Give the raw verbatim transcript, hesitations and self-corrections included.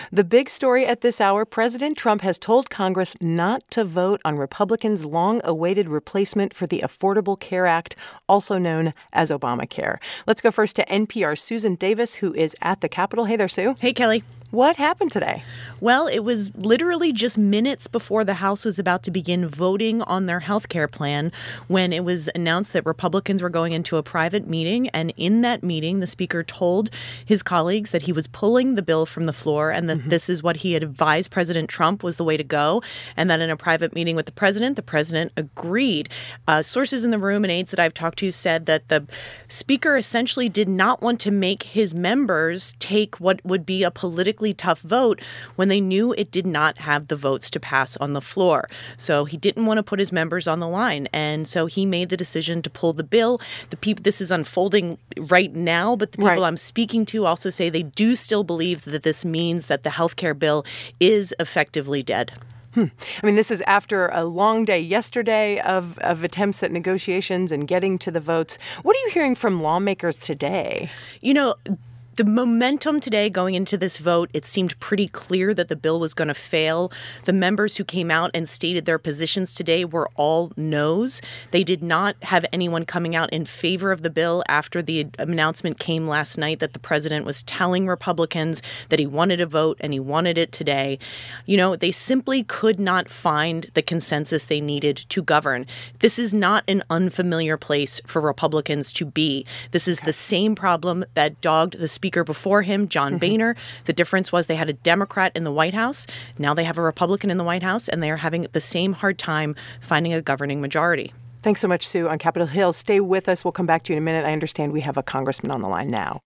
The big story at this hour, President Trump has told Congress not to vote on Republicans' long-awaited replacement for the Affordable Care Act, also known as Obamacare. Let's go first to N P R's Susan Davis, who is at the Capitol. Hey there, Sue. Hey, Kelly. What happened today? Well, it was literally just minutes before the House was about to begin voting on their health care plan when it was announced that Republicans were going into a private meeting. And in that meeting, the speaker told his colleagues that he was pulling the bill from the floor and that mm-hmm. this is what he had advised President Trump was the way to go. And that in a private meeting with the president, the president agreed. Uh, sources in the room and aides that I've talked to said that the speaker essentially did not want to make his members take what would be a politically tough vote when they knew it did not have the votes to pass on the floor. So he didn't want to put his members on the line. And so he made the decision to pull the bill. The people, this is unfolding right now, but the people right. I'm speaking to also say they do still believe that this means that the health care bill is effectively dead. Hmm. I mean, this is after a long day yesterday of, of attempts at negotiations and getting to the votes. What are you hearing from lawmakers today? You know, the momentum today going into this vote, it seemed pretty clear that the bill was going to fail. The members who came out and stated their positions today were all no's. They did not have anyone coming out in favor of the bill after the announcement came last night that the president was telling Republicans that he wanted a vote and he wanted it today. You know, they simply could not find the consensus they needed to govern. This is not an unfamiliar place for Republicans to be. This is the same problem that dogged the speaker Speaker before him, John mm-hmm. Boehner. The difference was they had a Democrat in the White House. Now they have a Republican in the White House, and they are having the same hard time finding a governing majority. Thanks so much, Sue, on Capitol Hill. Stay with us. We'll come back to you in a minute. I understand we have a congressman on the line now.